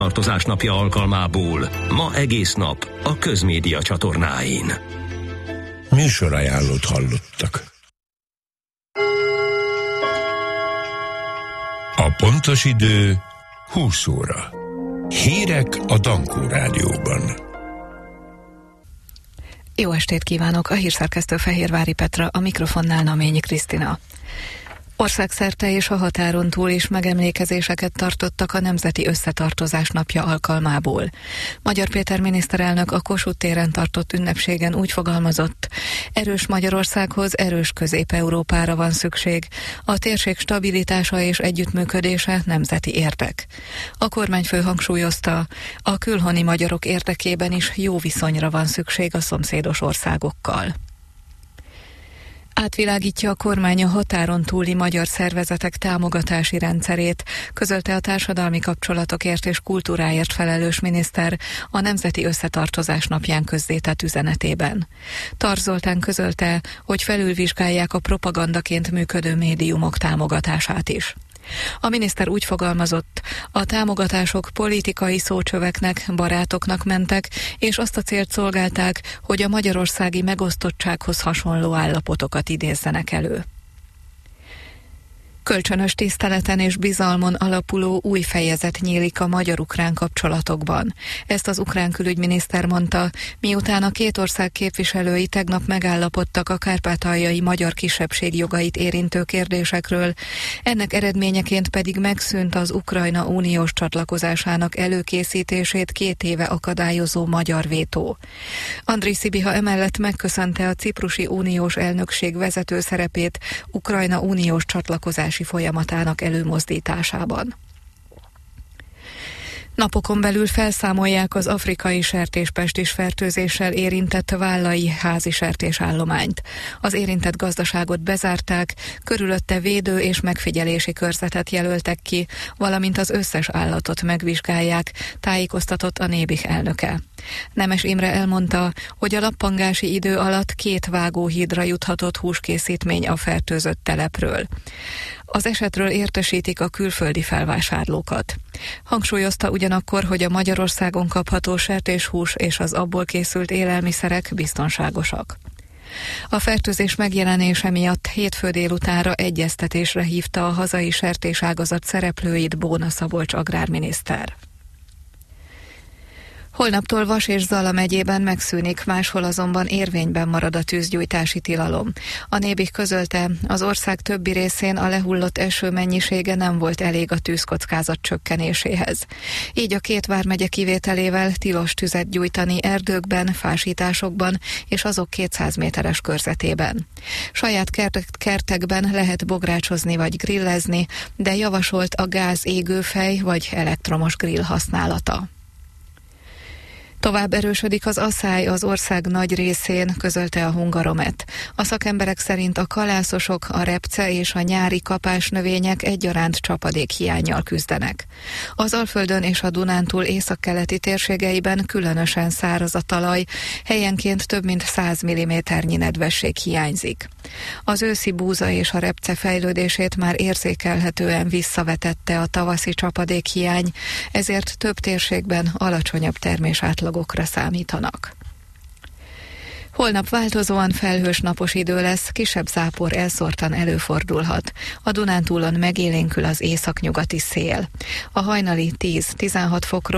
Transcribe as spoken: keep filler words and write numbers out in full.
tartozás napja alkalmából ma egész nap a Közmédia csatornáin. Műsorajánlót hallottak. A pontos idő húsz óra. Hírek a Dankó Rádióban. Jó estét kívánok! A hírszerkesztő Fehérvári Petra, a mikrofonnál Naményi Krisztina. Országszerte és a határon túl is megemlékezéseket tartottak a Nemzeti Összetartozás napja alkalmából. Magyar Péter miniszterelnök a Kossuth téren tartott ünnepségen úgy fogalmazott: erős Magyarországhoz erős Közép-Európára van szükség. A térség stabilitása és együttműködése nemzeti érdek. A kormányfő hangsúlyozta, a külhoni magyarok érdekében is jó viszonyra van szükség a szomszédos országokkal. Átvilágítja a kormány a határon túli magyar szervezetek támogatási rendszerét, közölte a társadalmi kapcsolatokért és kultúráért felelős miniszter a Nemzeti Összetartozás napján közzétett üzenetében. Tarts Zoltán közölte, hogy felülvizsgálják a propagandaként működő médiumok támogatását is. A miniszter úgy fogalmazott, a támogatások politikai szócsöveknek, barátoknak mentek, és azt a célt szolgálták, hogy a magyarországi megosztottsághoz hasonló állapotokat idézzenek elő. Kölcsönös tiszteleten és bizalmon alapuló új fejezet nyílik a magyar-ukrán kapcsolatokban. Ezt az ukrán külügyminiszter mondta, miután a két ország képviselői tegnap megállapodtak a kárpátaljai magyar kisebbség jogait érintő kérdésekről, ennek eredményeként pedig megszűnt az Ukrajna uniós csatlakozásának előkészítését két éve akadályozó magyar vétó. Andris Szibiha emellett megköszönte a ciprusi uniós elnökség vezető szerepét Ukrajna uniós csatlakozás folyamatának előmozdításában. Napokon belül felszámolják az afrikai sertéspestis fertőzéssel érintett vállai házi sertésállományt. Az érintett gazdaságot bezárták, körülötte védő és megfigyelési körzetet jelöltek ki, valamint az összes állatot megvizsgálják, tájékoztatott a Nébih elnöke. Nemes Imre elmondta, hogy a lappangási idő alatt két vágóhídra juthatott húskészítmény a fertőzött telepről. Az esetről értesítik a külföldi felvásárlókat. Hangsúlyozta ugyanakkor, hogy a Magyarországon kapható sertéshús és az abból készült élelmiszerek biztonságosak. A fertőzés megjelenése miatt hétfő délutánra egyeztetésre hívta a hazai sertéságazat szereplőit Bóna Szabolcs agrárminiszter. Holnaptól Vas és Zala megyében megszűnik, máshol azonban érvényben marad a tűzgyújtási tilalom. A Nébih közölte, az ország többi részén a lehullott eső mennyisége nem volt elég a tűzkockázat csökkenéséhez. Így a két vármegye kivételével tilos tüzet gyújtani erdőkben, fásításokban és azok kétszáz méteres körzetében. Saját kert- kertekben lehet bográcsozni vagy grillezni, de javasolt a gáz égőfej vagy elektromos grill használata. Tovább erősödik az aszály az ország nagy részén, közölte a Hungaromet. A szakemberek szerint a kalászosok, a repce és a nyári kapásnövények egyaránt csapadékhiánnyal küzdenek. Az Alföldön és a Dunántúl északkeleti térségeiben különösen száraz a talaj, helyenként több mint száz milliméternyi nedvesség hiányzik. Az őszi búza és a repce fejlődését már érzékelhetően visszavetette a tavaszi csapadékhiány, ezért több térségben alacsonyabb termésátlagokra számítanak. Holnap változóan felhős napos idő lesz, kisebb zápor elszórtan előfordulhat. A Dunántúlon megélénkül az északnyugati szél. A hajnali tíz-tizenhat fokról